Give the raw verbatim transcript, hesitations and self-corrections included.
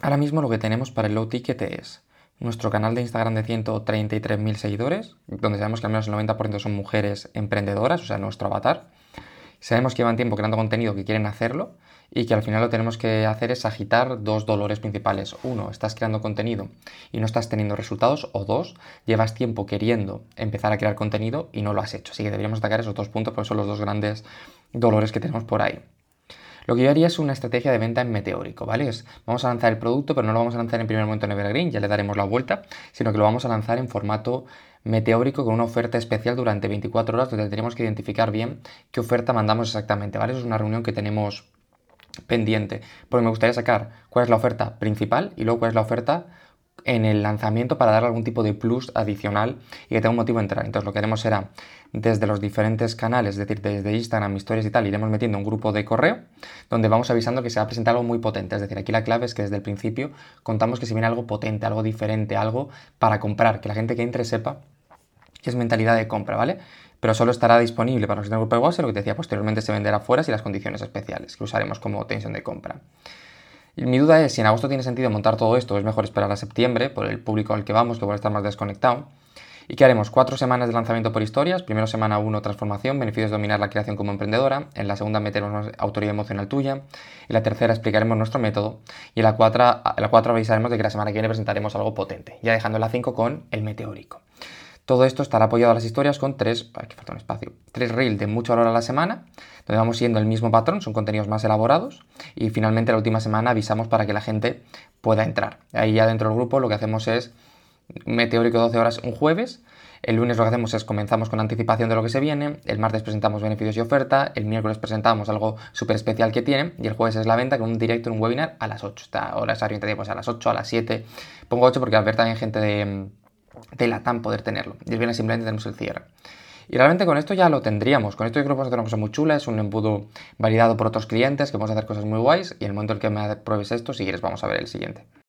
Ahora mismo lo que tenemos para el low ticket es nuestro canal de Instagram de ciento treinta y tres mil seguidores, donde sabemos que al menos el noventa por ciento son mujeres emprendedoras, o sea, nuestro avatar. Sabemos que llevan tiempo creando contenido, que quieren hacerlo y que al final lo que tenemos que hacer es agitar dos dolores principales. Uno, estás creando contenido y no estás teniendo resultados. O dos, llevas tiempo queriendo empezar a crear contenido y no lo has hecho. Así que deberíamos atacar esos dos puntos porque son los dos grandes dolores que tenemos por ahí. Lo que yo haría es una estrategia de venta en meteórico, ¿vale? Es, vamos a lanzar el producto, pero no lo vamos a lanzar en primer momento en Evergreen, ya le daremos la vuelta, sino que lo vamos a lanzar en formato meteórico con una oferta especial durante veinticuatro horas, donde tenemos que identificar bien qué oferta mandamos exactamente, ¿vale? Eso es una reunión que tenemos pendiente, porque me gustaría sacar cuál es la oferta principal y luego cuál es la oferta en el lanzamiento para darle algún tipo de plus adicional y que tenga un motivo de entrar. Entonces lo que haremos será desde los diferentes canales, es decir, desde Instagram, historias y tal, iremos metiendo un grupo de correo donde vamos avisando que se va a presentar algo muy potente. Es decir, aquí la clave es que desde el principio contamos que si viene algo potente, algo diferente, algo para comprar, que la gente que entre sepa que es mentalidad de compra, ¿vale? Pero solo estará disponible para los que tengan grupo de WhatsApp, lo que te decía, posteriormente se venderá fuera y las condiciones especiales que usaremos como tensión de compra. Y mi duda es si en agosto tiene sentido montar todo esto o es mejor esperar a septiembre por el público al que vamos, que puede estar más desconectado. ¿Y qué haremos? Cuatro semanas de lanzamiento por historias. Primero semana uno, transformación, beneficios de dominar la creación como emprendedora. En la segunda meteremos autoridad emocional tuya. En la tercera explicaremos nuestro método. Y en la cuatro, en la cuatro avisaremos de que la semana que viene presentaremos algo potente. Ya dejando la cinco con el meteórico. Todo esto estará apoyado a las historias con tres, aquí falta un espacio, tres reels de mucho valor a la semana, donde vamos siguiendo el mismo patrón, son contenidos más elaborados, y finalmente la última semana avisamos para que la gente pueda entrar. Ahí ya dentro del grupo lo que hacemos es meteórico doce horas un jueves, el lunes lo que hacemos es comenzamos con anticipación de lo que se viene, el martes presentamos beneficios y oferta, el miércoles presentamos algo súper especial que tienen y el jueves es la venta con un directo en un webinar a las ocho. Esta hora es orientativa pues a las ocho, a las siete. Pongo ocho porque al ver también gente de, de Latam poder tenerlo. Y el viernes simplemente tenemos el cierre. Y realmente con esto ya lo tendríamos. Con esto yo creo que vamos a hacer una cosa muy chula. Es un embudo validado por otros clientes que vamos a hacer cosas muy guays. Y en el momento en el que me pruebes esto, si quieres, vamos a ver el siguiente.